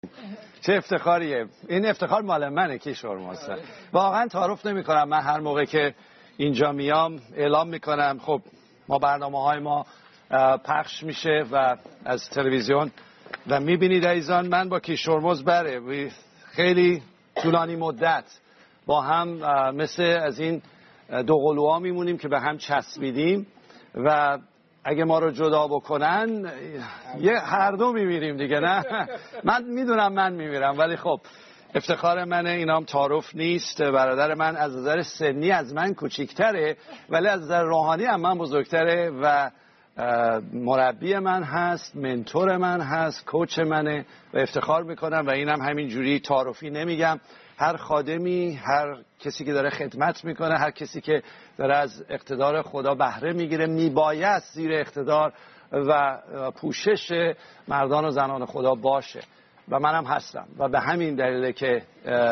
چه افتخاریه. این افتخار مال منه کیشور ماسته. واقعا تعارف نمی کنم. من هر موقع که اینجا میام اعلام میکنم خب ما برنامه‌های ما پخش میشه و از تلویزیون و میبینید عزیزان من با کیشورمز خیلی طولانی مدت با هم مثل از این دو قلوها میمونیم که به هم چسبیدیم و اگه ما رو جدا بکنن هر دو میمیریم دیگه. نه من میدونم من میمیرم ولی خب افتخار منه. اینام تعارف نیست. برادر من از نظر سنی از من کوچیک‌تره ولی از نظر روحانی هم من بزرگتره و مربی من هست، منتور من هست، کوچ منه و افتخار میکنم و اینم همین جوری تعارفی نمیگم. هر خادمی، هر کسی که داره خدمت میکنه، هر کسی که داره از اقتدار خدا بهره میگیره میباید زیر اقتدار و پوشش مردان و زنان خدا باشه و منم هستم و به همین دلیله که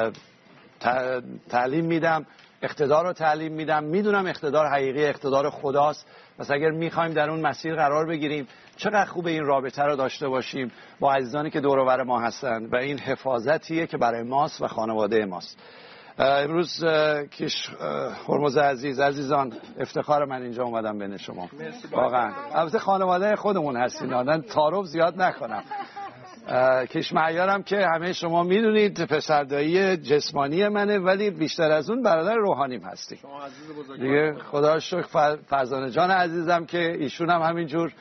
تعلیم میدم، اقتدار رو تعلیم میدم. میدونم اقتدار حقیقی اقتدار خداست. پس اگر میخوایم در اون مسیر قرار بگیریم چقدر خوبه این رابطه رو داشته باشیم با عزیزانی که دور و بر ما هستن و این حفاظتیه که برای ماست و خانواده ماست. امروز کیش هرمز عزیزان افتخار من اینجا اومدم بین شما. واقعا البته خانواده خودمون هستین. آدم تعارف زیاد نکنم. کیش معیارم که همه شما میدونید پسردایی جسمانی منه ولی بیشتر از اون برادر روحانیم هستی. شما عزیز بزرگوار دیگه خدا رو شکر. فرزانه جان عزیزم که ایشون هم همینجور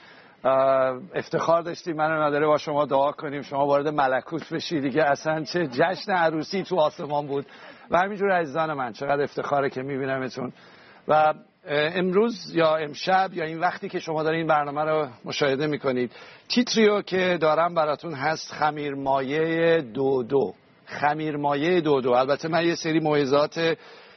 افتخار داشتیم منو نداره با شما دعا کنیم شما وارد ملکوت بشی دیگه. اصلا چه جشن عروسی تو آسمان بود و همینجور عزیزان من چقدر افتخاره که میبینمتون. و امروز یا امشب یا این وقتی که شما دارین این برنامه رو مشاهده میکنید تیتریو که دارم براتون هست خمیرمایه دودو. خمیرمایه دودو. البته من یه سری موعظات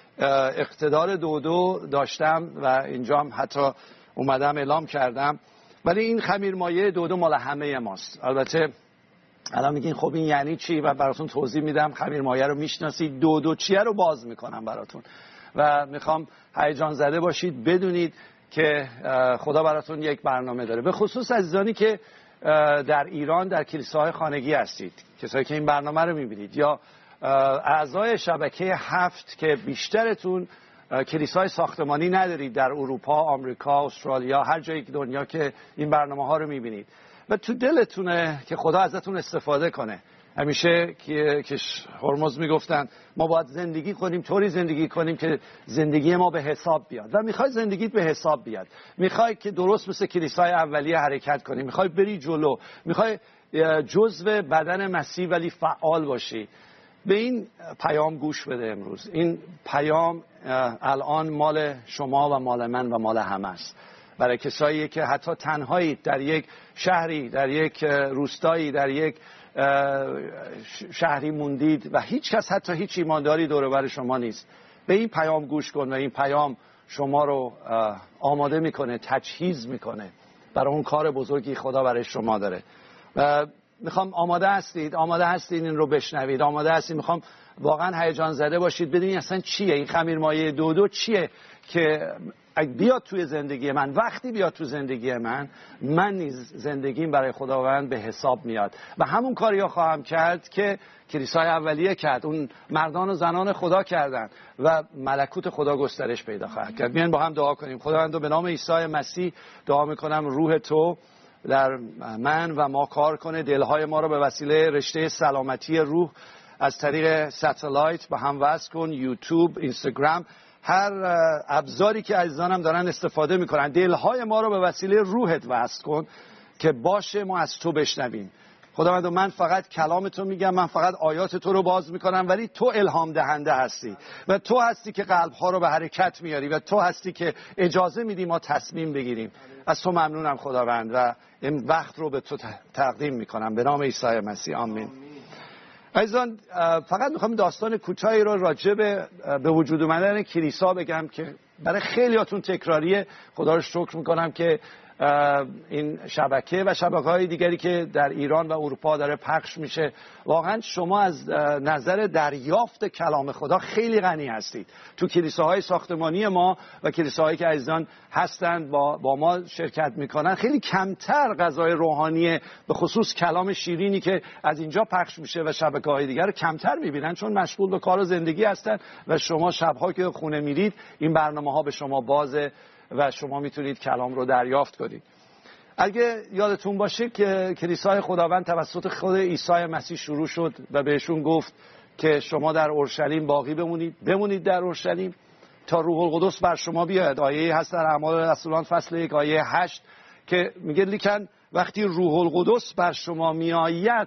اقتدار دودو داشتم و اینجا هم حتی اومدم اعلام کردم ولی این خمیرمایه دودو مال همه ماست. البته الان میگین خب این یعنی چی و براتون توضیح میدم. خمیرمایه رو میشناسید، دودو چیه رو باز میکنم براتون و میخوام هیجان زده باشید بدونید که خدا براتون یک برنامه داره. به خصوص عزیزانی که در ایران در کلیساهای خانگی هستید، کسایی که این برنامه رو میبینید یا اعضای شبکه 7 که بیشترتون کلیسای ساختمانی ندارید در اروپا، آمریکا، استرالیا، هر جایی که دنیا که این برنامه ها رو میبینید و تو دلتونه که خدا ازتون استفاده کنه. همیشه که هرمز میگفتن ما باید زندگی کنیم، طوری زندگی کنیم که زندگی ما به حساب بیاد و میخوای زندگیت به حساب بیاد، میخوای که درست مثل کلیسای اولیه حرکت کنی، میخوای بری جلو، میخوای جزو بدن مسیح ولی فعال باشی. به این پیام گوش بده. امروز این پیام الان مال شما و مال من و مال همه است. برای کسایی که حتی تنهایی در یک شهری، در یک روستایی، در یک شهری موندید و هیچ کس حتی هیچ ایمانداری دور و بر شما نیست. به این پیام گوش کن و این پیام شما رو آماده میکنه، تجهیز میکنه برای اون کار بزرگی خدا برای شما داره. میخوام آماده هستید این رو بشنوید، آماده هستید. میخوام واقعا هیجان زده باشید بدونید اصلا چیه این خمیرمایه دودو، چیه که بیاد توی زندگی من. وقتی بیاد تو زندگی من نیز زندگیم برای خداوند به حساب میاد و همون کاری ها خواهم کرد که کلیسای اولیه کرد، اون مردان و زنان خدا کردن و ملکوت خدا گسترش پیدا خواهد کرد. بیاین با هم دعا کنیم. خداوند به نام عیسی مسیح دعا میکنم روح تو در من و ما کار کنه، دلهای ما رو به وسیله رشته سلامتی روح از طریق ستلایت به هم وصل کن، یوتیوب، اینستاگرام، هر ابزاری که عزیزانم دارن استفاده میکنن، دلهای ما رو به وسیله روحت وصل کن که باشه ما از تو بشنویم. خداوند من فقط کلام تو میگم، من فقط آیات تو رو باز میکنم ولی تو الهام دهنده هستی و تو هستی که قلبها رو به حرکت میاری و تو هستی که اجازه میدی ما تصمیم بگیریم. از تو ممنونم خداوند و این وقت رو به تو تقدیم میکنم به نام عیسی مسیح. آمین. عزیزان فقط میخوام داستان کوتاهی رو راجع به وجود اومدن کلیسا بگم که برای خیلیاتون تکراریه. خدا رو شکر میکنم که این شبکه و شبکه‌های دیگری که در ایران و اروپا داره پخش میشه، واقعا شما از نظر دریافت کلام خدا خیلی غنی هستید. تو کلیساهای ساختمانی ما و کلیساهایی که عزیزان هستند با ما شرکت میکنن، خیلی کمتر غذای روحانی به خصوص کلام شیرینی که از اینجا پخش میشه و شبکه‌های دیگر رو کمتر میبینن، چون مشغول به کار و زندگی هستن و شما شب‌ها که خونه میرید این برنامه‌ها به شما بازه و شما میتونید کلام رو دریافت کنید. اگه یادتون باشه که کلیسای خداوند توسط خود عیسی مسیح شروع شد و بهشون گفت که شما در اورشلیم باقی بمونید در اورشلیم تا روح القدس بر شما بیاید. آیه هست در اعمال رسولان فصل 1 آیه 8 که میگه لیکن وقتی روح القدس بر شما میآید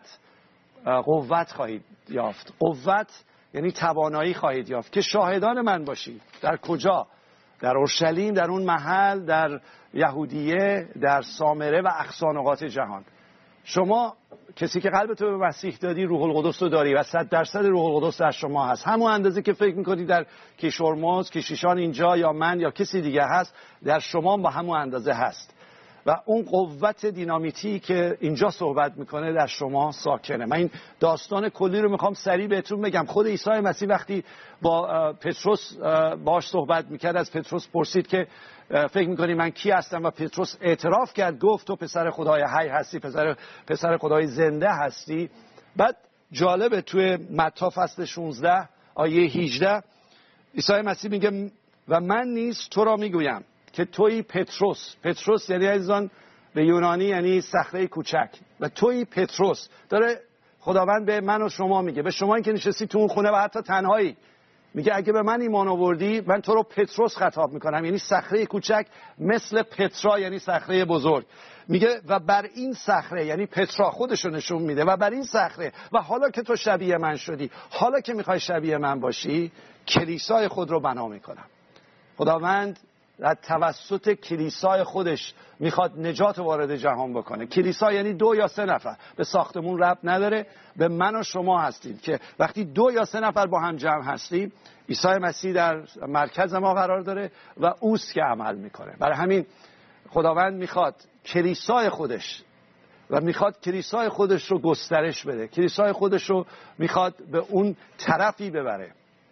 قوت خواهید یافت. قوت یعنی توانایی خواهید یافت که شاهدان من باشید. در کجا؟ در اورشلیم، در اون محل، در یهودیه، در سامره و اقصا نقاط جهان. شما کسی که قلبتو به مسیح دادی روح القدس رو داری و 100% روح القدس در شما هست. همون اندازه که فکر میکنی در کیشورموز، کشیشان اینجا یا من یا کسی دیگه هست، در شما با همون اندازه هست و اون قوت دینامیتی که اینجا صحبت میکنه در شما ساکنه. من این داستان کلی رو میخوام سریع بهتون بگم. خود عیسی مسیح وقتی با پتروس باش صحبت میکرد، از پتروس پرسید که فکر میکنی من کی هستم و پتروس اعتراف کرد، گفت تو پسر خدای حی هستی، پسر خدای زنده هستی. بعد جالبه توی متی فصل 16 آیه 18 عیسی مسیح میگه و من نیز تو را میگویم که تویی پتروس. پتروس یعنی عزیزان به یونانی یعنی صخره کوچک و تویی پتروس. داره خداوند به من و شما میگه، به شما این که نشستی تو اون خونه و حتی تنهایی، میگه اگه به من ایمان آوردی من تو رو پتروس خطاب میکنم، یعنی صخره کوچک مثل پترا یعنی صخره بزرگ. میگه و بر این صخره، یعنی پترا خودشو نشون میده، و بر این صخره و حالا که تو شبیه من شدی، حالا که میخوای شبیه من باشی، کلیسای خود رو بنا میکنم. خداوند در توسط کلیسای خودش میخواد نجات وارد جهان بکنه. کلیسا یعنی 2 یا 3 نفر، به ساختمون ربط نداره، به من و شما هستید که وقتی 2 یا 3 نفر با هم جمع هستیم، عیسی مسیح در مرکز ما قرار داره و اوست که عمل میکنه. برای همین خداوند میخواد کلیسای خودش و میخواد کلیسای خودش رو گسترش بده، کلیسای خودش رو میخواد به اون طرفی ببره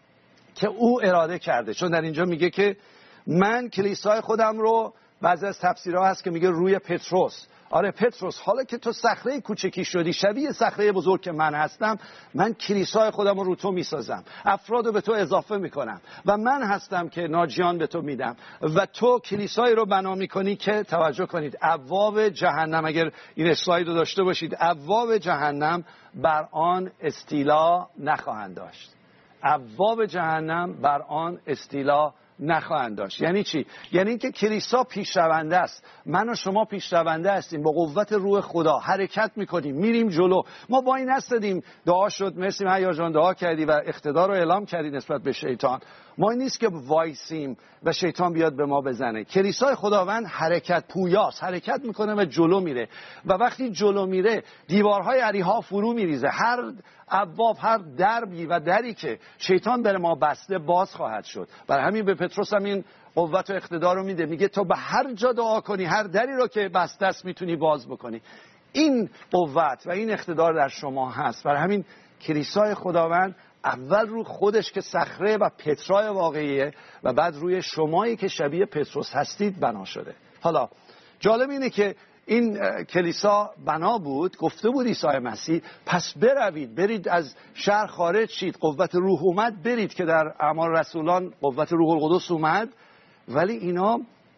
که او اراده کرده. چون در اینجا میگه که من کلیسای خودم رو، بعضی از تفسیرها هست که میگه روی پتروس. آره پتروس، حالا که تو صخره کوچکی شدی شبیه صخره بزرگ که من هستم، من کلیسای خودم رو تو میسازم، افرادو به تو اضافه میکنم و من هستم که ناجیان به تو میدم و تو کلیسایی رو بنا میکنی که توجه کنید ابواب جهنم، اگر این اسلاید رو داشته باشید، ابواب جهنم بر آن استیلا نخواهند داشت. ابواب جهنم بر آن استیلا نخواهند داشت. یعنی چی؟ یعنی اینکه کلیسا پیشرونده است، من و شما پیشرونده هستیم، با قوت روح خدا حرکت میکنیم، میریم جلو. ما با این نستدیم دعا شد مرسی مهیا جان دعا کردی و اقتدار رو اعلام کردی نسبت به شیطان. ما این نیست که وایسیم و شیطان بیاد به ما بزنه. کلیسای خداوند حرکت پویاست، حرکت میکنه و جلو میره و وقتی جلو میره دیوارهای علیها فرو میریزه. هر ابواب، هر دربی و دری که شیطان بر ما بسته باز خواهد شد. برای همین به پتروس هم این قوت و اقتدار رو میده، میگه تو به هر جا دعا کنی، هر دری رو که بسته است میتونی باز بکنی. این قوت و این اقتدار در شما هست. برای همین کلیسای خداوند اول رو خودش که صخره و پترای واقعیه و بعد روی شمایی که شبیه پتروس هستید بنا شده. حالا جالب اینه که این کلیسا بنا بود، گفته بود عیسی مسیح پس بروید، برید از شهر خارج شید، قوت روح اومد، برید، که در اعمال رسولان قوت روح القدس اومد، ولی اینا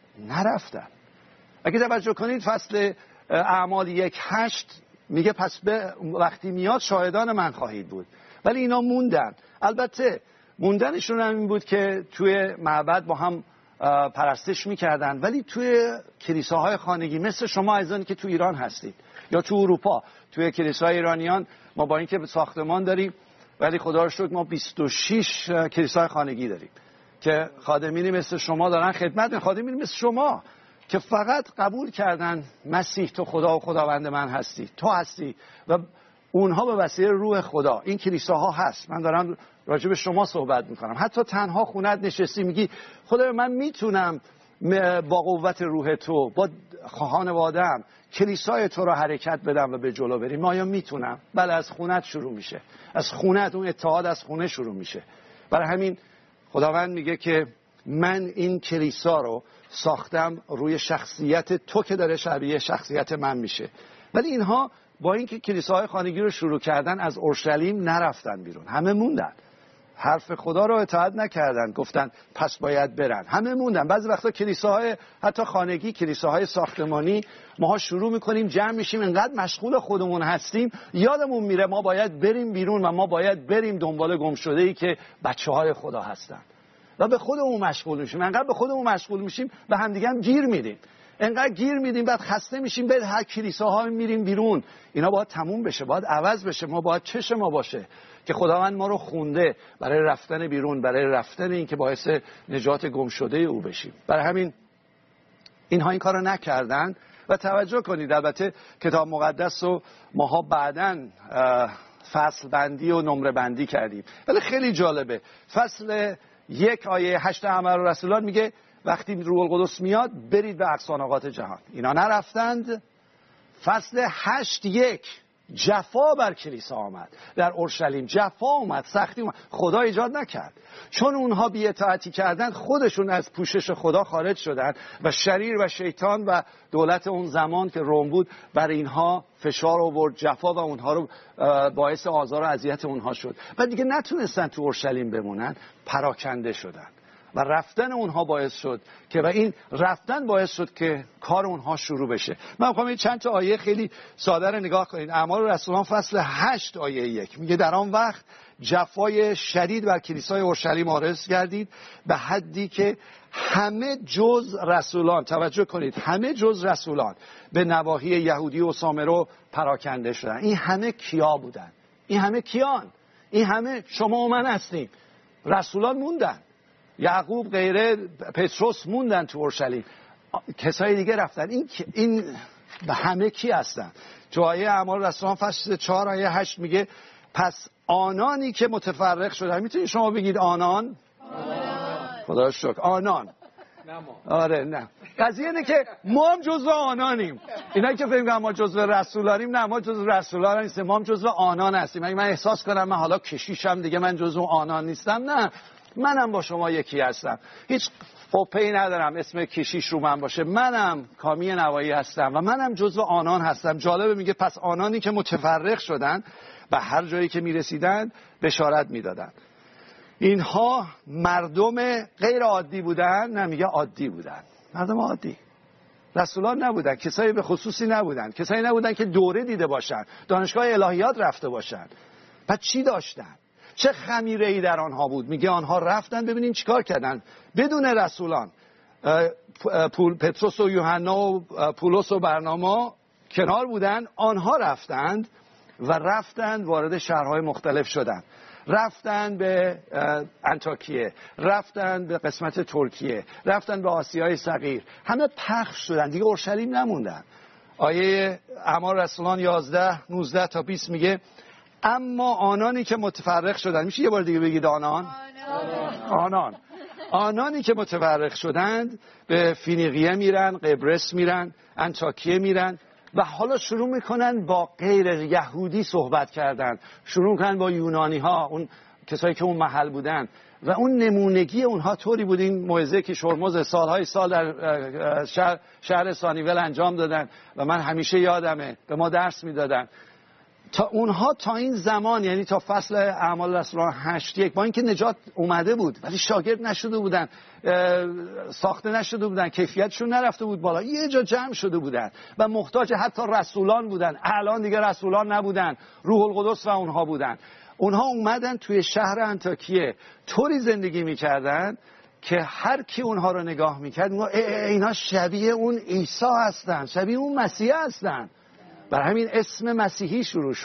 نرفتن. اگه توجه کنید فصل اعمال 1:8 میگه پس وقتی میاد شاهدان من خواهید بود، ولی اینا موندن. البته موندنشون هم این بود که توی معبد با هم پرستش میکردن، ولی توی کلیساهای خانگی مثل شما عزیزانی که تو ایران هستید یا تو اروپا، توی کلیساهای ایرانیان ما با اینکه ساختمان داریم ولی خدا رو شکر ما 26 کلیسای خانگی داریم که خادمینی مثل شما دارن خدمت، خادمینی مثل شما که فقط قبول کردن مسیح تو خدا و خداوند من هستی، تو هستی، و اونها به وسیله روح خدا این کلیساها هست. من دارم راجع به شما صحبت میکنم. حتی تنها خونت نشستی میگی خدا من میتونم با قوت روح تو، با خانواده‌ام کلیسای تو را حرکت بدم و به جلو بریم. ما آیا میتونم؟ بله، از خونت شروع میشه، از خونت، اون اتحاد از خونه شروع میشه. برای همین خداوند میگه که من این کلیسا رو ساختم روی شخصیت تو که داره شبیه شخصیت من میشه. ولی اینها با اینکه کلیساهای خانگی رو شروع کردن از اورشلیم نرفتن بیرون، همه موندن، حرف خدا رو اطاعت نکردن، گفتن پس باید برن، همه موندن. بعضی وقتا کلیساهای حتی خانگی، کلیساهای ساختمانی، ماها شروع میکنیم جمع میشیم، انقدر مشغول خودمون هستیم یادمون میره ما باید بریم بیرون و ما باید بریم دنبال گمشده‌ای که بچه‌های خدا هستن و به خودمون مشغول میشیم. انقدر به خودمون مشغول میشیم به همدیگه هم گیر میدیم، انقدر گیر میدیم، بعد خسته میشیم، به هر کلیساها میریم بیرون. اینا باید تموم بشه، باید عوض بشه. ما باید چشم ما باشه که خداوند ما رو خونده برای رفتن بیرون، برای رفتن این که باعث نجات گم شده او بشیم. برای همین اینها این کارو نکردن. و توجه کنید البته کتاب مقدس رو ماها بعداً فصل بندی و نمره بندی کردیم، ولی خیلی جالبه. فصل 1 آیه 8 اعمال رسولان میگه وقتی روح القدس میاد برید به اقصانقاط جهان. اینا نرفتند. فصل 8:1 جفا بر کلیسا آمد، در اورشلیم جفا اومد، سختی اومد. خدا ایجاد نکرد، چون اونها بی‌اطاعتی کردن خودشون از پوشش خدا خارج شدن و شریر و شیطان و دولت اون زمان که روم بود بر اینها فشار آورد، جفا و اونها رو باعث آزار و اذیت اونها شد و دیگه نتونستن تو اورشلیم بمونن، پراکنده شدن و رفتن اونها باعث شد که و این رفتن باعث شد که کار اونها شروع بشه. من می‌خوام این چند تا آیه خیلی ساده رو نگاه کنید. اعمال رسولان فصل 8 آیه 1 میگه در آن وقت جفای شدید بر کلیسای اورشلیم آرز گردید به حدی که همه جز رسولان، توجه کنید، همه جز رسولان به نواحی یهودی و سامرا پراکنده شدن. این همه کیا بودن؟ این همه کیان؟ این همه شما و من هستیم. رسولان موندن، یعقوب غیره، پتروس موندن تو اورشلیم، کسای دیگه رفتن. این به همه کی هستن؟ تو آیه اعمال رسولان فصل 4 آیه 8 میگه پس آنانی که متفرق شدن. میتونید شما بگید آنان؟ خدا شکر آنان. آره نه، قضیه اینه که ما هم جزو آنانیم. اینا که فکر می‌کنن ما جزو رسولانیم، نه، ما جزو رسولان نیستیم، ما هم جزو آنان هستیم. اگه من احساس کنم من حالا کشیشم دیگه من جزو آنان نیستم، نه، منم با شما یکی هستم، هیچ فوپی ندارم اسم کشیش رو من باشه، منم کامی نوایی هستم و منم جزو آنان هستم. جالبه میگه پس آنانی که متفرق شدن به هر جایی که میرسیدن بشارت میدادن. اینها مردم غیر عادی بودن؟ نه، میگه عادی بودن، مردم عادی. رسولان نبودن، کسایی به خصوصی نبودن، کسایی نبودن که دوره دیده باشن، دانشگاه الهیات رفته باشن. پس چی داشتن؟ چه خمیره‌ای در آنها بود؟ میگه آنها رفتن، ببینین چیکار کردن بدون رسولان. پتروس و یوحنا و پولس و برنامه کنار بودن، آنها رفتند و رفتند وارد شهرهای مختلف شدن. رفتن به انطاکیه، رفتن به قسمت ترکیه، رفتن به آسیای صغیر، همه پخش شدن، دیگه اورشلیم نموندن. آیه اعمال رسولان 11 19 تا 20 میگه اما آنانی که متفرق شدن، میشه یه بار دیگه بگید آنانی که متفرق شدند به فینیقیه میرن، قبرس میرن، انطاکیه میرن و حالا شروع میکنن با غیر یهودی صحبت کردن، شروع میکنن با یونانی ها، اون کسایی که اون محل بودن و اون نمونگی اونها طوری بود. این موعظه که شرموز سالهای سال در شهر سانیول انجام دادن و من همیشه یادمه، به ما درس میدادن. تا اونها تا این زمان، یعنی تا فصل اعمال رسولان 8:1 با اینکه نجات اومده بود ولی شاگرد نشده بودن، ساخته نشده بودن، کیفیتشون نرفته بود بالا، یه جا جمع شده بودن و محتاج حتی رسولان بودن. الان دیگه رسولان نبودن، روح القدس و اونها بودن. اونها اومدن توی شهر انطاکیه طوری زندگی میکردن که هر کی اونها رو نگاه میکرد اینا شبیه اون عیسی هستن، شبیه اون مسیح هستن. برای همین اسم مسیحی شروع شد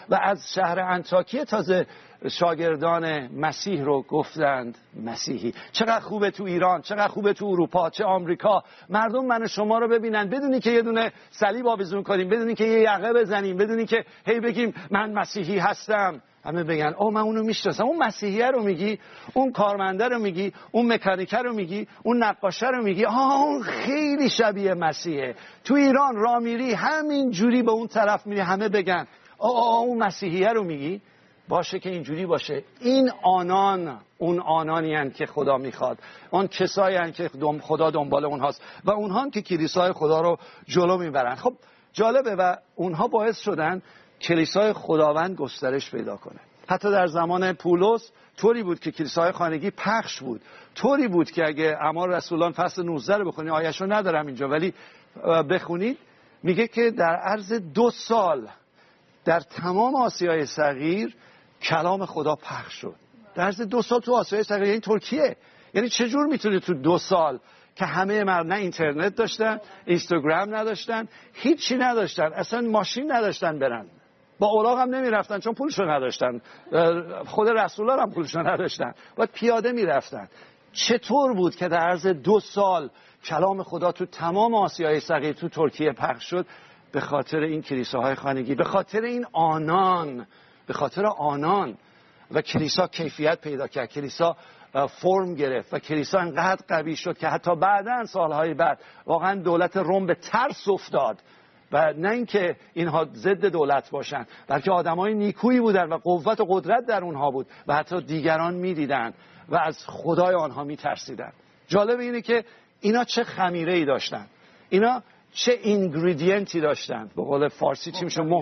و از شهر انطاکیه تازه شاگردان مسیح رو گفتند مسیحی. چقدر خوبه تو ایران، چقدر خوبه تو اروپا، چه آمریکا، مردم من و شما رو ببینن بدونی که یه دونه صلیب آویزون کنیم، بدونی که یه یقه بزنیم، بدونی که هی بگیم من مسیحی هستم، همه بگن او من اونو میشناسم. اون مسیحیه رو میگی، اون کارمنده رو میگی، اون مکانیکه رو میگی، اون نقاشه رو میگی، اون خیلی شبیه مسیحه. تو ایران راه میری همین جوری به اون طرف میری، همه بگن اون مسیحیه رو میگی. باشه که اینجوری باشه. این آنان اون آنانی هستند که خدا میخواد، آن کسایی هستند که خدا دنبال اونهاست و اونها که کلیسای خدا رو جلو میبرن. خب جالبه و اونها باعث شدن کلیسای خداوند گسترش پیدا کنه. حتی در زمان پولس طوری بود که کلیسای خانگی پخش بود، طوری بود که اگه اعمال رسولان فصل 19 رو بخونید، آیه‌شو ندارم اینجا ولی بخونید، میگه که در عرض 2 سال در تمام آسیای صغیر کلام خدا پخش شد. در عرض 2 سال تو آسیای صغیر، یعنی ترکیه. یعنی چجور میتونه تو 2 سال که همه مردم اینترنت داشتن، اینستاگرام نداشتن، هیچی نداشتن، اصلا ماشین نداشتن برن، با اولاغ هم نمیرفتن چون پولشو نداشتن، خود رسولان هم پولشو نداشتن، باید پیاده میرفتن. چطور بود که در عرض 2 سال کلام خدا تو تمام آسیای صغیر تو ترکیه پخش شد؟ به خاطر این کلیساهای خانگی، به خاطر این آنان، به خاطر آنان. و کلیسا کیفیت پیدا کرد، کلیسا فرم گرفت و کلیسا انقدر قوی شد که حتی بعداً سالهای بعد واقعا دولت روم به ترس افتاد. و نه اینکه اینها ضد دولت باشن، بلکه آدمای نیکویی بودن و قوت و قدرت در اونها بود و حتی دیگران میدیدن و از خدای آنها میترسیدن. جالب اینه که اینا چه خمیره‌ای داشتن، اینا چه اینگریدینتی داشتن. به قول فارسی چی میشه؟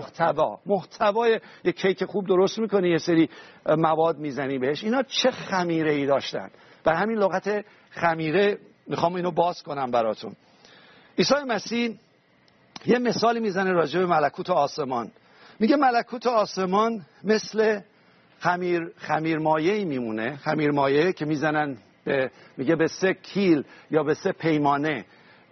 محتوای یک کیک خوب درست میکنی، یه سری مواد میزنی بهش. اینا چه خمیره‌ای داشتن. و همین لغت خمیره میخوام اینو باز کنم براتون. عیسی مسیح یه مثالی میزنه راجع به ملکوت آسمان. میگه ملکوت آسمان مثل خمیرمایه‌ای میمونه، خمیرمایه که میزنن میگه به 3 کیل یا به 3 پیمانه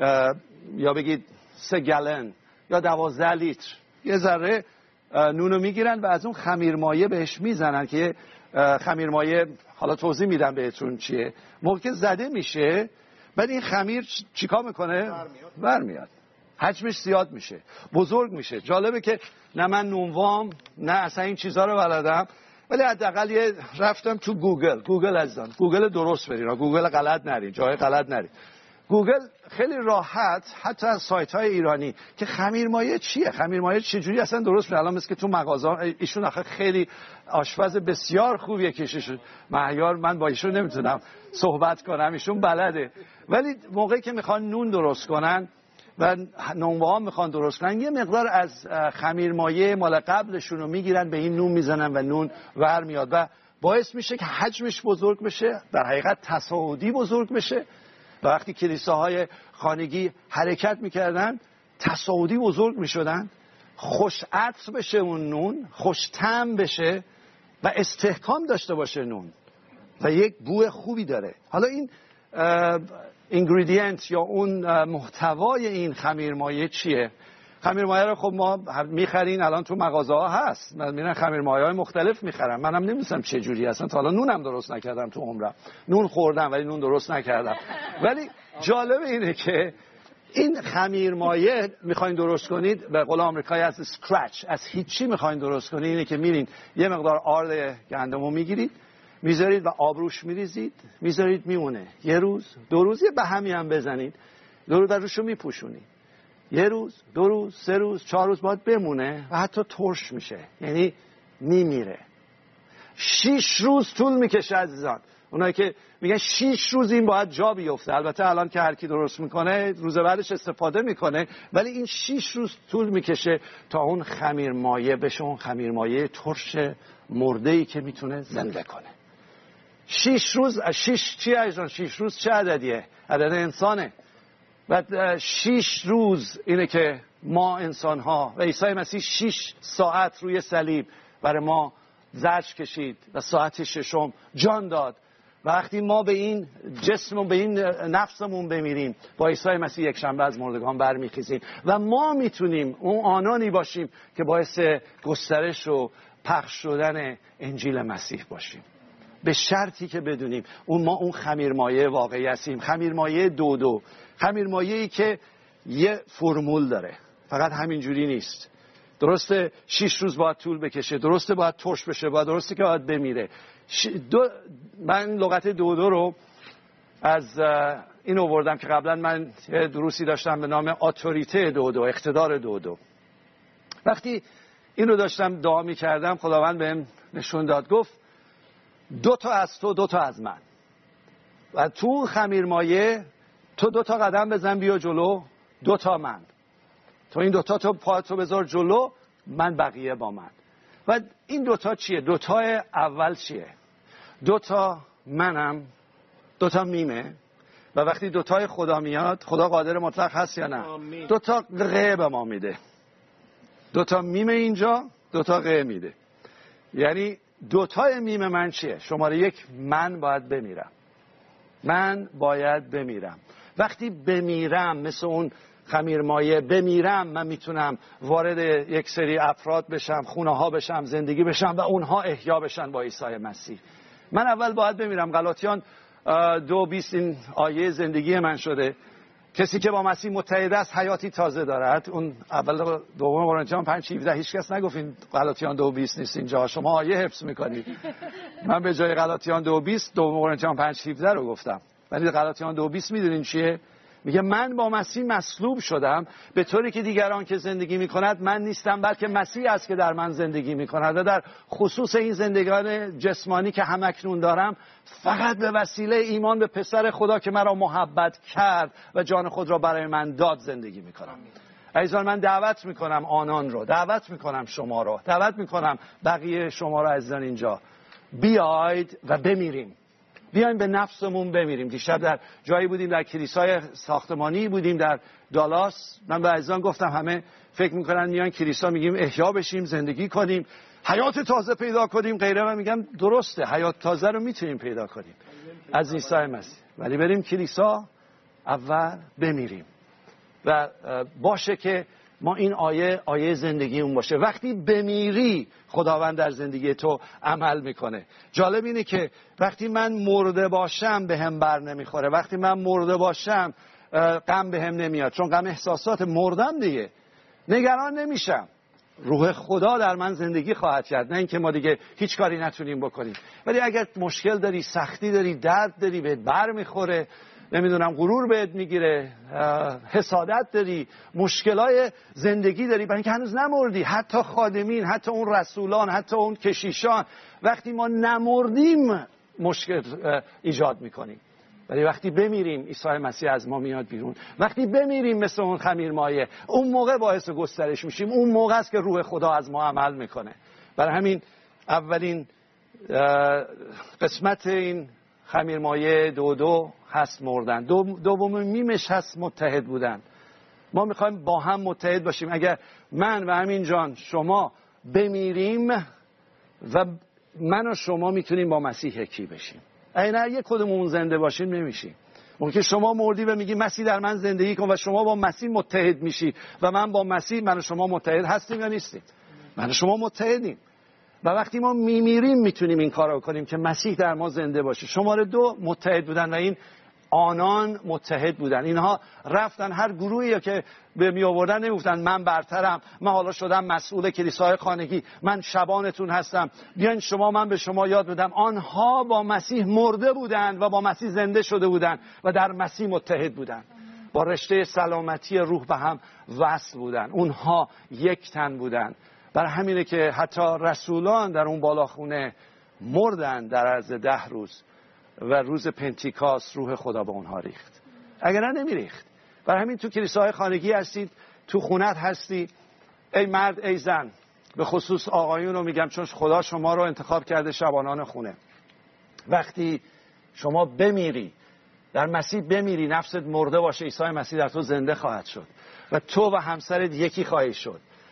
یا بگید 3 گالن یا 12 لیتر یه ذره نونو میگیرن و از اون خمیرمایه بهش میزنن که خمیرمایه، حالا توضیح میدم بهتون چیه. موقع که زده میشه بعد این خمیر چیکار میکنه؟ برمیاد، حجمش زیاد میشه، بزرگ میشه. جالبه که نه من نونوام نه اصلا این چیزها رو بلدم، ولی حداقل رفتم تو گوگل عزیزان، گوگل درست برین، گوگل غلط نرین، جای غلط نرین. گوگل خیلی راحت حتی از سایت‌های ایرانی که خمیرمایه چیه، خمیرمایه چجوری اصلا درست میشه. الان مثل که تو مغازه ایشون آخه خیلی آشپز بسیار خوبیه، کشش مهیار، من با ایشون نمیتونم صحبت کنم، ایشون بلده. ولی موقعی که میخوان نون درست کنن و نونوام میخوان درست کنن، یه مقدار از خمیرمایه مال قبلشون رو میگیرن به این نون میزنن و نون ور میاد و باعث میشه که حجمش بزرگ بشه، در حقیقت تصاعدی بزرگ بشه. و وقتی کلیساهای خانگی حرکت میکردن تصاعدی بزرگ میشدن، خوش عطر بشه اون نون، خوش طعم بشه و استحکام داشته باشه نون و یک بوی خوبی داره. حالا این اینگریدینت یا اون محتوای این خمیرمایه چیه؟ خمیرمایه رو خب ما میخرین، الان تو مغازه ها هست، من میرن خمیرمایه های مختلف میخرم. منم نمیدونم چه جوری هستن، تا حالا نونم درست نکردم تو عمرم، نون خوردم ولی نون درست نکردم. ولی جالب اینه که این خمیرمایه میخواین درست کنید، به قول آمریکایی از اسکرچ، از هیچی میخواین درست کنید، اینه که میرین یه مقدار آرد گندمو میگیرید، میذارید و آبروش میریزید، میذارید میمونه، یه روز 2 روز یه بهمی هم بزنید، دور روشو میپوشونید، 1 روز 2 روز 3 روز 4 روز باید بمونه و حتی ترش میشه، یعنی میمیره. 6 روز طول میکشه عزیزان. اونایی که میگن 6 روز این باید جا بیفته، البته الان که هر کی درست میکنه روز بعدش استفاده میکنه، ولی این 6 روز طول میکشه تا اون خمیرمایه بشه، اون خمیرمایه ترش مرده‌ای که میتونه زنده کنه. 6 روز، 6 چی عزیزان؟ 6 روز چه عددیه؟ عدد انسانه. و 6 روز اینه که ما انسان ها و عیسی مسیح 6 ساعت روی صلیب برای ما زجر کشید و ساعت 6م جان داد وقتی ما به این جسم و به این نفسمون بمیریم، با عیسی مسیح یک شنبه از مردگان برمیخیزیم و ما میتونیم اون آنانی باشیم که باعث گسترش و پخش شدن انجیل مسیح باشیم، به شرطی که بدونیم ما اون خمیرمایه واقعی هستیم. خمیرمایه دو خمیرمایه‌ای که یه فرمول داره، فقط همینجوری نیست. درسته 6 روز باید طول بکشه، درسته باید ترش بشه، درسته که باید بمیره. من لغت دو رو از این آوردم که قبلا من یه دروسی داشتم به نام اتوریته دو، اقتدار دو. وقتی این رو داشتم دعا می کردم، خداوند بهم نشون داد، گفت 2 تا از تو، 2 تا از من. و تو خمیرمایه تو 2 تا قدم بزن بیا جلو، 2 تا من. تو این 2 تا تو پاتو بذار جلو، من بقیه با من. و این 2 تا چیه؟ 2 تا اول چیه؟ 2 تا منم، 2 تا میمه. و وقتی 2 تای خدا میاد، خدا قادر مطلق هست یا نه؟ 2 تا غ به ما میده. 2 تا میمه اینجا، 2 تا غ میده. یعنی 2 تای میمه من چیه؟ شماره 1 من باید بمیرم. من باید بمیرم. وقتی بمیرم، مثل اون خمیرمایه بمیرم، من میتونم وارد یک سری افراد بشم، خونه ها بشم، زندگی بشم و اونها احیا بشن با عیسی مسیح. من اول باید بمیرم. غلاطیان 2:20 این آیه زندگی من شده. کسی که با مسیح متحد است حیاتی تازه دارد. اون اول دوم قرنتیان 5:17 هیچ کس نگفت این غلاطیان 2:20 نیست. اینجا شما آیه حفظ میکنید. من به جای غلاطیان 2:20 دوم قرنتیان 5:17 رو گفتم. ولی غلاطیان 2:20 میدونین چیه؟ میگه من با مسیح مصلوب شدم، به طوری که دیگران که زندگی میکند من نیستم بلکه مسیح است که در من زندگی میکند. و در خصوص این زندگان جسمانی که همکنون دارم، فقط به وسیله ایمان به پسر خدا که مرا محبت کرد و جان خود را برای من داد زندگی میکنم. عزیزان، من دعوت میکنم آنان رو، دعوت میکنم شما رو، دعوت میکنم بقیه شما رو عزیزان اینجا، بیاید و بمیریم. بیایم به نفسمون بمیریم. دیشب در جایی بودیم، در کلیسای ساختمانی بودیم در دالاس. من به عزیزان گفتم همه فکر میکنن میان کلیسا میگیم احیا بشیم، زندگی کنیم، حیات تازه پیدا کنیم غیره. من میگم درسته، حیات تازه رو میتونیم پیدا کنیم از عیسی مسیح، ولی بریم کلیسا اول بمیریم. و باشه که ما این آیه زندگی اون باشه. وقتی بمیری خداوند در زندگی تو عمل میکنه. جالب اینه که وقتی من مرده باشم به هم بر نمیخوره. وقتی من مرده باشم غم به هم نمیاد، چون غم احساسات مردم دیگه. نگران نمیشم. روح خدا در من زندگی خواهد کرد، نه اینکه ما دیگه هیچ کاری نتونیم بکنیم. ولی اگر مشکل داری، سختی داری، درد داری، بهت بر میخوره، نمیدونم غرور بهت میگیره، حسادت داری، مشکلای زندگی داری، برای اینکه هنوز نمردی. حتی خادمین، حتی اون رسولان، حتی اون کشیشان، وقتی ما نمردیم مشکل ایجاد میکنیم. ولی وقتی بمیریم عیسی مسیح از ما میاد بیرون. وقتی بمیریم مثل اون خمیرمایه، اون موقع باعث گسترش میشیم. اون موقع است که روح خدا از ما عمل میکنه. برای همین اولین قسمت این خمیرمایه دو هست مردن. دوم میمش هست متحد بودن. ما میخوایم با هم متحد باشیم. اگر من و همین جان شما بمیریم و من و شما میتونیم با مسیح یکی بشیم. اگر یک کدومون زنده باشیم نمیشیم. ممکن شما مردی و میگی مسیح در من زندگی کن و شما با مسیح متحد میشی و من با مسیح، من و شما متحد هستیم یا نیستیم؟ من و شما متحدیم. و وقتی ما میمیریم میتونیم این کار رو کنیم که مسیح در ما زنده باشه. شماره 2 متحد بودن و این آنان متحد بودن. اینها رفتن هر گروهی که به می آوردن نمیگفتن من برترم، من حالا شدم مسئول کلیسای خانگی، من شبانتون هستم، بیاین شما من به شما یاد بدم. آنها با مسیح مرده بودند و با مسیح زنده شده بودند و در مسیح متحد بودند. با رشته سلامتی روح به هم وصل بودند. اونها یک تن بودند. برای همینه که حتی رسولان در اون بالاخونه مردن در عرض 10 روز و روز پنتیکاست روح خدا به اونها ریخت. اگر نه نمیریخت. برای همین تو کلیساهای خانگی هستید، تو خونت هستی، ای مرد ای زن، به خصوص آقایون رو میگم چون خدا شما رو انتخاب کرده شبانان خونه. وقتی شما بمیری، در مسیح بمیری، نفست مرده باشه، عیسی مسیح در تو زنده خواهد شد و تو و همسرت یکی خواهی شد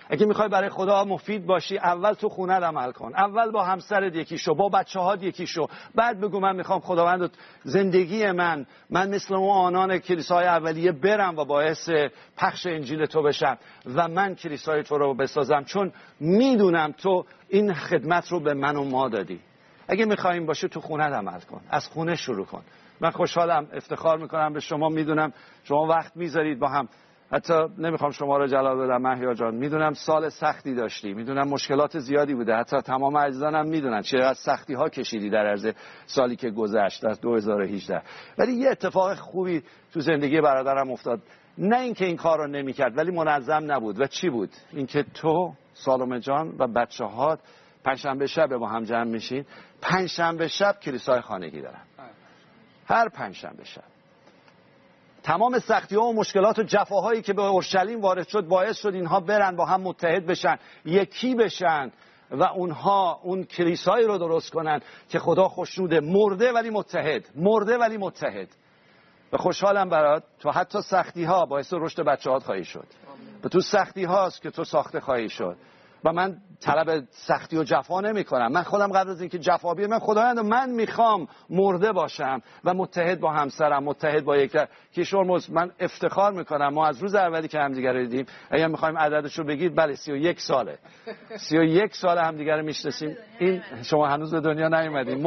اگه میخوای برای خدا مفید باشی، اول تو خونت عمل کن، اول با همسرت یکی شو، با بچه‌هات یکی شو، بعد بگو من میخوام خداوند زندگی من مثل اون آنان کلیسای اولیه برم و باعث پخش انجیل تو بشم و من کلیسای تو رو بسازم، چون میدونم تو این خدمت رو به من و ما دادی. اگه میخوایم باشه تو خونت عمل کن، از خونه شروع کن. من خوشحالم، افتخار میکنم به شما، میدونم شما وقت میذارید با هم. حتی نمیخوام شما رو جلال بدم مهیا جان، میدونم سال سختی داشتی، میدونم مشکلات زیادی بوده، حتی تمام عزیزانم میدونن چقدر سختی ها کشیدی در عرض سالی که گذشت از 2018. ولی یه اتفاق خوبی تو زندگی برادرم افتاد، نه اینکه این کار رو نمیکرد ولی منظم نبود. و چی بود؟ اینکه تو سالومه جان و بچه‌هات پنجشنبه شب با هم جمع میشین. پنجشنبه شب کلیسای خانگی دارن، هر پنجشنبه شب. تمام سختی‌ها و مشکلات و جفاهایی که به اورشلیم وارد شد باعث شد اینها برن با هم متحد بشن، یکی بشن و اونها اون کلیسایی رو درست کنن که خدا خوشنوده. مرده ولی متحد، مرده ولی متحد. و خوشحالم برات، تو حتی سختی‌ها باعث رشد بچه‌هات خواهی شد. و تو سختی‌هاست که تو ساخته خواهی شد. و من طلب سختی و جفا نمی کنم. من خودم قبل از اینکه جفا بیام، من خداوند من میخوام مرده باشم و متحد با همسرم، متحد با یکتر. کیشورمز، من افتخار میکنم ما از روز اولی که همدیگه رو دیدیم، اگه میخوایم عددش رو بگید، بله 31 ساله 31 ساله همدیگه رو میشناسیم. این شما هنوز به دنیا نیومدید.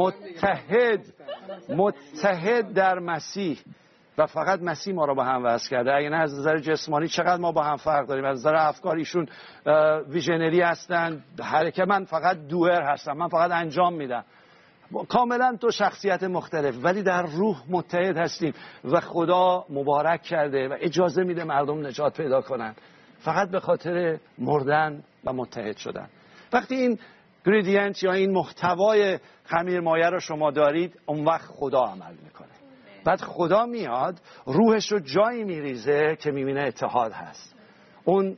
متحد در مسیح و فقط مسیح ما رو با هم وصل کرده. اگه نه از نظر جسمانی چقدر ما با هم فرق داریم. از نظر افکار ایشون ویژنری هستن، حرکت، من فقط دوئر هستم، من فقط انجام میدم. کاملا تو شخصیت مختلف ولی در روح متحد هستیم و خدا مبارک کرده و اجازه میده مردم نجات پیدا کنن فقط به خاطر مردن و متحد شدن. وقتی این گریدینت یا این محتوای خمیر مایه رو شما دارید، اون وقت خدا عمل میکنه. بعد خدا میاد روحش رو جایی میریزه که میبینه اتحاد هست. اون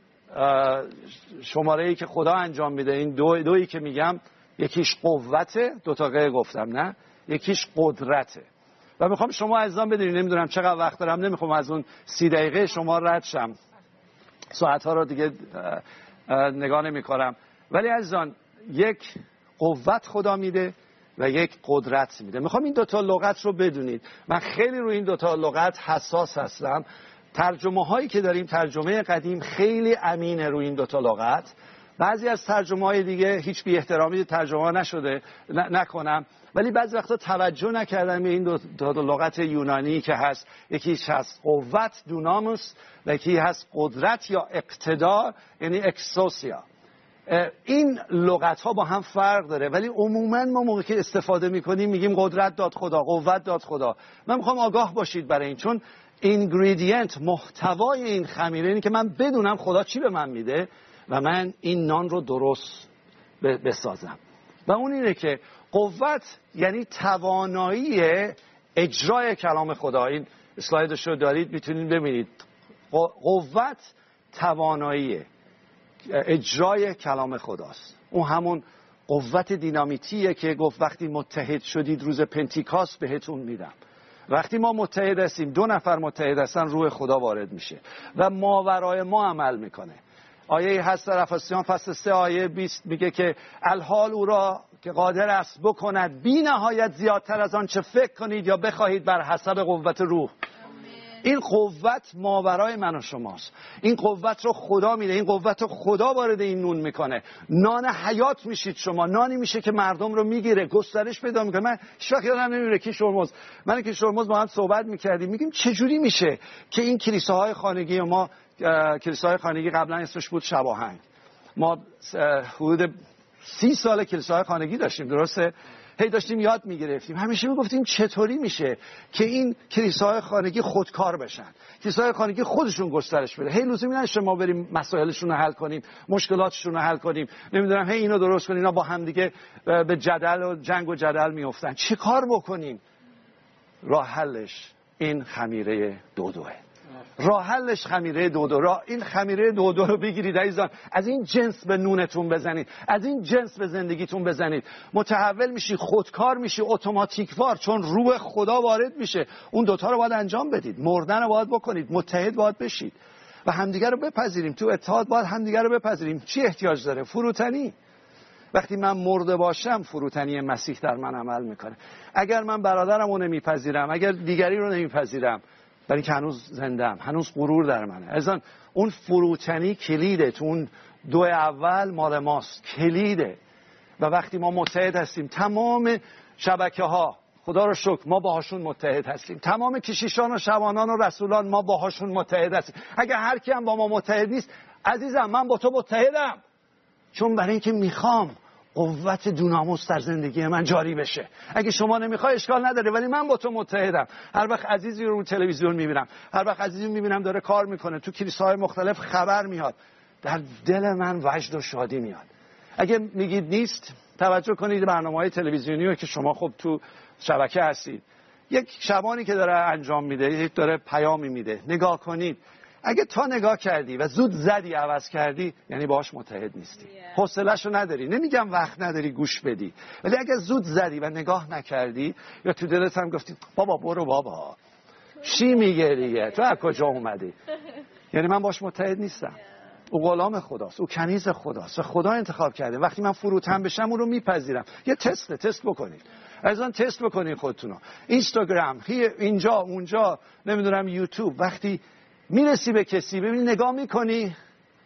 شماره‌ای که خدا انجام میده، این دویی که میگم، یکیش قوته، دوتا قه گفتم نه، یکیش قدرته. و میخوام شما عزیزان بدونید، نمیدونم چقدر وقت دارم، نمیخوام از اون 30 دقیقه شما رد شم، ساعتها رو دیگه نگاه نمیکنم. ولی عزیزان، یک قوت خدا میده و یک قدرت میده. میخوام این دوتا لغت رو بدونید. من خیلی روی این دوتا لغت حساس هستم. ترجمه هایی که داریم، ترجمه قدیم خیلی امینه روی این دوتا لغت. بعضی از ترجمه های دیگه هیچ بی احترامی ترجمه نشده نکنم، ولی بعضی وقتا توجه نکردم به این دو لغت یونانی که هست. یکی هست قوت، دوناموس، و یکی هست قدرت یا اقتدار، یعنی اکسوسیا. این لغت ها با هم فرق داره، ولی عموما ما موقعی که استفاده میکنیم میگیم قدرت داد خدا، قوت داد خدا. من میخوام آگاه باشید برای این، چون اینگریدینت، محتوای این خمیره اینه که من بدونم خدا چی به من میده و من این نان رو درست بسازم. و اون اینه که قوت یعنی توانایی اجرای کلام خدا. این اسلایدش رو دارید، میتونید ببینید. قوت توانایی اجرای کلام خداست. اون همون قوت دینامیتیه که گفت وقتی متحد شدید روز پنتیکاست بهتون میدم. وقتی ما متحد هستیم، 2 نفر متحد هستن، روح خدا وارد میشه و ماورای ما عمل میکنه. آیه هست در افسیان فصل 3 آیه 20 میگه که الحال او را که قادر است بکند بی نهایت زیادتر از آن چه فکر کنید یا بخواهید بر حسب قوت روح. این قوت ماورای من و شماست. این قوت رو خدا میده، این قوت رو خدا وارد این نون میکنه. نان حیات میشید شما. نانی میشه که مردم رو میگیره، گسترش پیدا میکنه. من هیچ وقت یادم نمیره کیشورمز، من کیشورمز با هم صحبت میکردیم، میگیم چجوری میشه که این کلیساهای خانگی ما، کلیساهای خانگی قبلا اسمش بود شباهنگ، ما حدود 30 سال کلیساهای خانگی داشتیم، درسته؟ هی داشتیم یاد میگرفتیم، همیشه میگفتیم چطوری میشه که این کلیساهای خانگی خودکار بشن، کلیساهای خانگی خودشون گسترش بده. هی لزومی نداره ما بریم مسائلشون رو حل کنیم، مشکلاتشون رو حل کنیم، نمیدونم هی اینو درست کنیم، اینا با هم دیگه به جدل و جنگ و جدل میافتن. چه کار بکنیم؟ راه حلش این خمیره دودوه. راه حلش خمیره دودو. این خمیره دودو رو بگیرید عزیزان، از این جنس به نونتون بزنید، از این جنس به زندگیتون بزنید. متحول میشی، خودکار میشی، اتوماتیکوار، چون روح خدا وارد میشه. اون دوتا رو باید انجام بدید. مردن رو باید بکنید، متحد باید بشید. و همدیگه رو بپذیریم. تو اتحاد باید همدیگه رو بپذیریم. چی احتیاج داره؟ فروتنی. وقتی من مرده باشم فروتنی مسیح در من عمل میکنه. اگر من برادرم رو نمیپذیرم، اگر دیگری رو نمیپذیرم، برای اینکه هنوز زنده‌ام، هنوز غرور در منه. اصلا اون فروتنی کلیده. تو اون 2 اول مال ماست، کلیده. و وقتی ما متحد هستیم، تمام شبکه‌ها، خدا رو شکر ما باهاشون متحد هستیم. تمام کشیشان و شبانان و رسولان ما باهاشون متحد هستیم. اگر هر کی هم با ما متحد نیست، عزیزم من با تو متحدم. چون برای اینکه میخوام قوت دوناموس در زندگی من جاری بشه. اگه شما نمیخوای اشکال نداره، ولی من با تو متحدم. هر وقت عزیزی رو تلویزیون میبینم، هر وقت عزیزی میبینم داره کار میکنه، تو کلیساهای مختلف خبر میاد، در دل من وجد و شادی میاد. اگه میگید نیست، توجه کنید برنامه‌های تلویزیونی رو که شما خب تو شبکه هستید، یک شبانی که داره انجام میده، یک داره پیامی میده، نگاه کنید. اگه تا نگاه کردی و زود زدی عوض کردی، یعنی باهاش متحد نیستی. حوصله‌شو نداری. نمیگم وقت نداری گوش بدی، ولی اگه زود زدی و نگاه نکردی، یا تو دلت هم گفتی بابا برو بابا، چی میگه دیگه، تو از کجا اومدی، یعنی من باهاش متحد نیستم. او غلام خداست، او کنیز خداست و خدا انتخاب کرده. وقتی من فروتن بشم اون رو میپذیرم. یه تست بکنید. ازن تست بکنید خودتونو. اینستاگرام، اینجا اونجا، نمیدونم یوتیوب، وقتی میرسی به کسی ببین نگاه میکنی،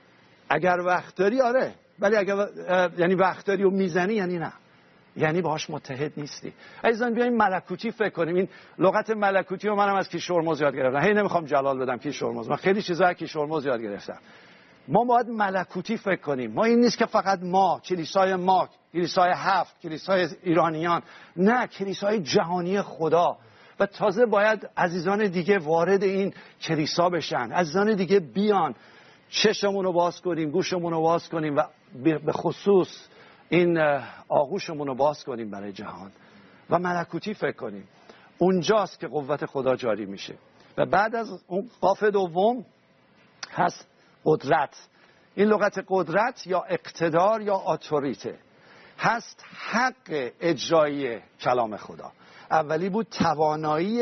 اگر وقت داری آره، ولی اگر یعنی وقت داری و میزنی یعنی نه، یعنی باهاش متحد نیستی. عزیزان بیایم ملکوتی فکر کنیم. این لغت ملکوتی رو منم از کیشورموز یاد گرفتم. هی نمیخوام جلال بدم کیشورموز، من خیلی چیزا از کیشورموز یاد گرفتم. ما باید ملکوتی فکر کنیم. ما این نیست که فقط ما، کلیسای ما، کلیسای 7، کلیسای ایرانیان، نه، کلیسای جهانی خدا. و تازه باید عزیزان دیگه وارد این کلیسا بشن، عزیزان دیگه بیان، چشمون رو باز کنیم، گوشمون رو باز کنیم و به خصوص این آغوشمون رو باز کنیم برای جهان و ملکوتی فکر کنیم. اونجاست که قوت خدا جاری میشه. و بعد از اون قاف دوم هست قدرت. این لغت قدرت یا اقتدار یا اتوریته هست حق اجرایی کلام خدا. اولی بود توانایی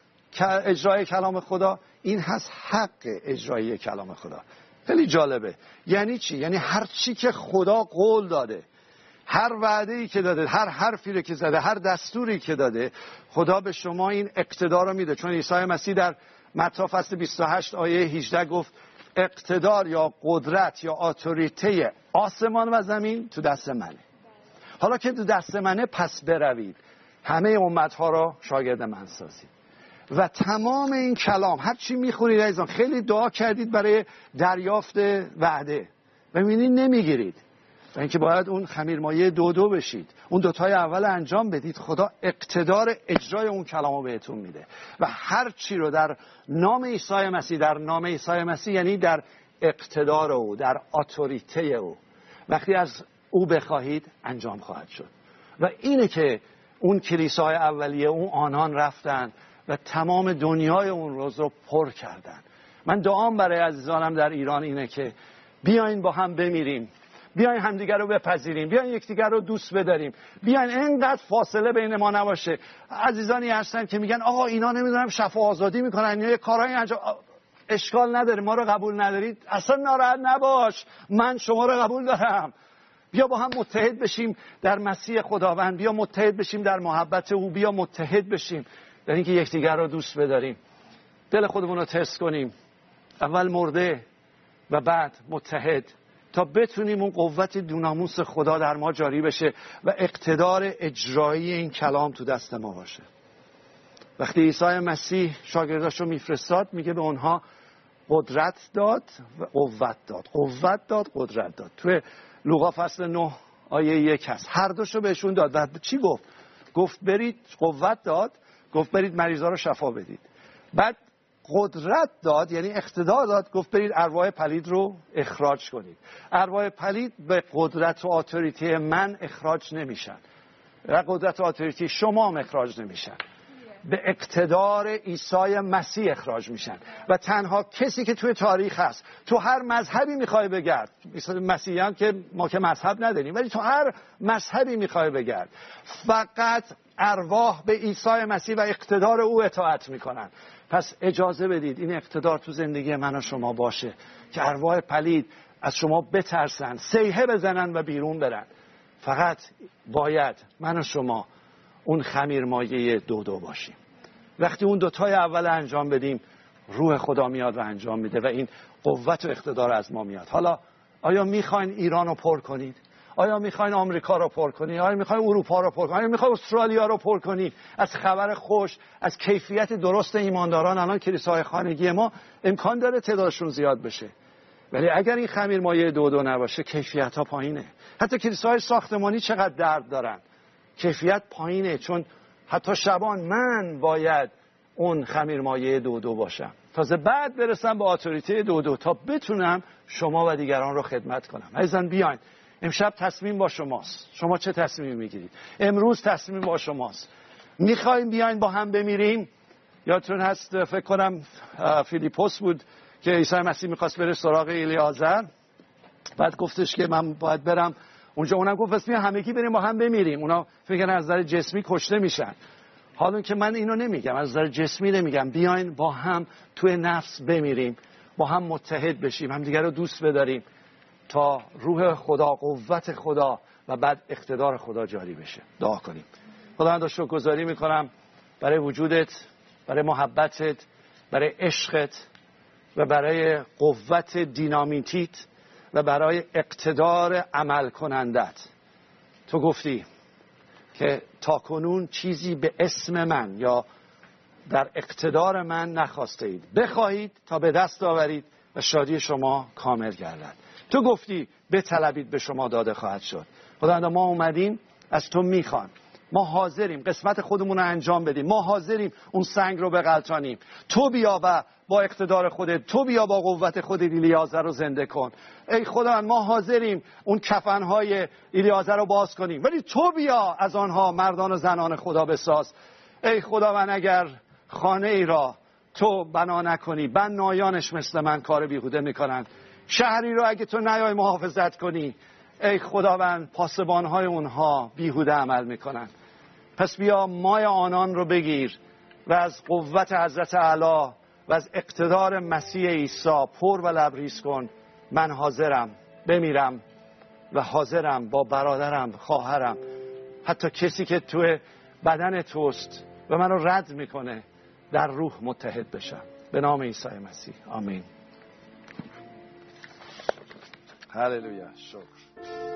اجرای کلام خدا، این هست حق اجرایی کلام خدا. خیلی جالبه. یعنی چی؟ یعنی هر چی که خدا قول داده، هر وعده‌ای که داده، هر حرفی رو که زده، هر دستوری که داده، خدا به شما این اقتدار رو میده. چون عیسی مسیح در متی فصل 28 آیه 18 گفت اقتدار یا قدرت یا اتوریته آسمان و زمین تو دست منه. حالا که تو دست منه، پس بروید همه امتها را شاگرد من سازید. و تمام این کلام، هر چی میخونید عزیزان، خیلی دعا کردید برای دریافت وعده و میبینید نمیگیرید، و اینکه باید اون خمیرمایه دو بشید، اون دوتای اول انجام بدید، خدا اقتدار اجرای اون کلامو بهتون میده. و هر چی رو در نام عیسی مسیح، در نام عیسی مسیح یعنی در اقتدار او، در اتوریته او، وقتی از او بخواهید انجام خواهد شد. و اینه که اون کلیسای اولیه، اون آنان رفتن و تمام دنیای اون روز رو پر کردن. من دعام برای عزیزانم در ایران اینه که بیاین با هم بمیریم، بیاین همدیگر رو بپذیریم، بیاین یکدیگر رو دوست بداریم، بیاین اینقدر فاصله بین ما نباشه. عزیزانی هستن که میگن آقا اینا نمیدونم شفا آزادی میکنن یا کارهای انجام، اشکال نداره، ما رو قبول ندارید، اصلا ناراحت نباش، من شما رو قبول دارم. بیا با هم متحد بشیم در مسیح خداوند، بیا متحد بشیم در محبت او، بیا متحد بشیم در اینکه یکدیگر رو دوست بداریم. دل خودمون رو تست کنیم، اول مرده و بعد متحد، تا بتونیم اون قوت دوناموس خدا در ما جاری بشه و اقتدار اجرایی این کلام تو دست ما باشه. وقتی عیسی مسیح شاگرداشو میفرستاد، میگه به اونها قدرت داد و قوت داد، قوت داد، قدرت داد. توی لوقا فصل 9 آیه 1 هست. هر دوشو بهشون داد. و چی گفت؟ گفت برید، قوت داد، گفت برید مریضا رو شفا بدید. بعد قدرت داد، یعنی اقتدار داد، گفت برید ارواح پلید رو اخراج کنید. ارواح پلید به قدرت و اتوریته من اخراج نمیشن و قدرت و اتوریته شما هم اخراج نمیشن. به اقتدار عیسی مسیح اخراج میشن و تنها کسی که توی تاریخ هست، تو هر مذهبی میخوای بگرد، مسیحیان که ما که مذهب نداریم، ولی تو هر مذهبی میخوای بگرد، فقط ارواح به عیسی مسیح و اقتدار او اطاعت میکنن. پس اجازه بدید این اقتدار تو زندگی من و شما باشه که ارواح پلید از شما بترسن، صیحه بزنن و بیرون برن. فقط باید من و شما اون خمیرمایه دو باشیم. وقتی اون دوتای اول انجام بدیم، روح خدا میاد و انجام میده و این قوت و اقتدار از ما میاد. حالا آیا میخواین ایران رو پر کنید؟ آیا میخواین آمریکا رو پر کنید؟ آیا میخواین اروپا رو پر کنید؟ آیا میخواین استرالیا رو پر کنید؟ از خبر خوش، از کیفیت درست ایمانداران الان کلیساهای خانگی ما امکان داره تعدادشون زیاد بشه. ولی اگر این خمیرمایه دو نباشه، کیفیت ها پایینه. حتی کلیساهای ساختمانی چقدر درد دارن، کیفیت پایینه، چون حتی شبان من باید اون خمیرمایه دو باشم، تازه بعد برسم به اتوریته دو تا بتونم شما و دیگران رو خدمت کنم. عزیزان بیاین، امشب تصمیم با شماست. شما چه تصمیمی میگیرید؟ امروز تصمیم با شماست. میخوایم بیاین با هم بمیریم؟ یادتون هست فکر کنم فیلیپوس بود که عیسی مسیح میخواست بره سراغ الیعازر، بعد گفتش که من باید برم اونجا. اونم گفت بس همگی بریم با هم بمیریم. اونا فکر از نظر جسمی کشته میشن. حالا که من اینو نمیگم، از نظر جسمی نمیگم، بیاین با هم توی نفس بمیریم، با هم متحد بشیم، هم دیگر رو دوست بداریم تا روح خدا، قوت خدا و بعد اقتدار خدا جاری بشه. دعا کنیم. خداوند شکرگزاری میکنم برای وجودت، برای محبتت، برای عشقت و برای قوت دینامیتیت و برای اقتدار عمل کنندت. تو گفتی که تاکنون چیزی به اسم من یا در اقتدار من نخواسته اید، بخواهید تا به دست آورید و شادی شما کامل گردد. تو گفتی بطلبید به شما داده خواهد شد. خداوند ما اومدیم از تو میخوان، ما حاضریم قسمت خودمون رو انجام بدیم، ما حاضریم اون سنگ رو بغلطانیم. تو بیا و با اقتدار خودت، تو بیا با قوت خودت الیعازر رو زنده کن. ای خداوند ما حاضریم اون کفنهای الیعازر رو باز کنیم، ولی تو بیا از آنها مردان و زنان خدا بساز. ای خداوند اگر خانه ای را تو بنا نکنی، بنایانش مثل من کار بیهوده میکنن. شهری رو اگه تو نیای محافظت کنی، ای خداوند پاسبانهای اونها بیهوده عمل میکنن. پس بیا مای آنان رو بگیر و از قوت حضرت اعلی و از اقتدار مسیح عیسی پر و لبریز کن. من حاضرم بمیرم و حاضرم با برادرم، خواهرم، حتی کسی که توی بدن توست و من رو رد میکنه، در روح متحد بشم. به نام عیسی مسیح آمین. هللویا. شکر.